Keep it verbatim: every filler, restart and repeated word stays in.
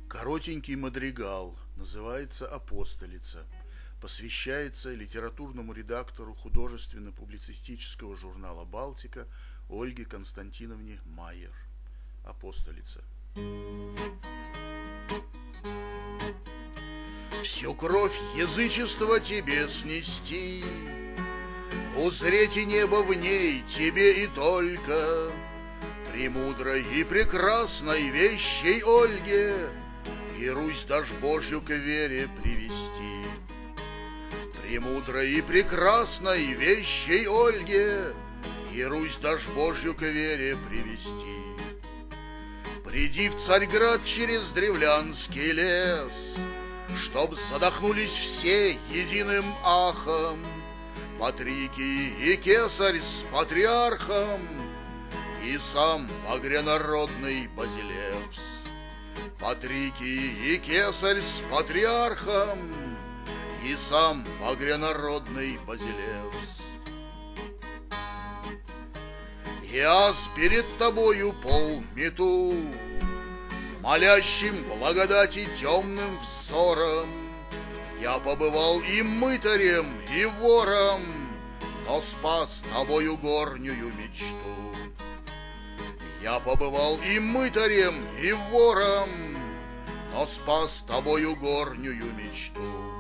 Коротенький мадригал, называется «Апостолица», посвящается литературному редактору художественно-публицистического журнала «Балтика» Ольге Константиновне Майер. Апостолица. Всю кровь язычества тебе снести, узреть и небо в ней тебе и только, премудрой и прекрасной вещей Ольге и Русь дашь Божью к вере привести. Премудрой и прекрасной вещей Ольге и Русь дашь Божью к вере привести. Приди в Царьград через древлянский лес, чтоб задохнулись все единым ахом Патрикий и Кесарь с патриархом и сам багрянародный Базилевс. Патрикий и Кесарь с патриархом и сам багрянародный Базилевс. Я перед тобою пол мету, молящим благодати темным взором. Я побывал и мытарем, и вором, но спас тобою горнюю мечту. Я побывал и мытарем, и вором, но спас тобою горнюю мечту.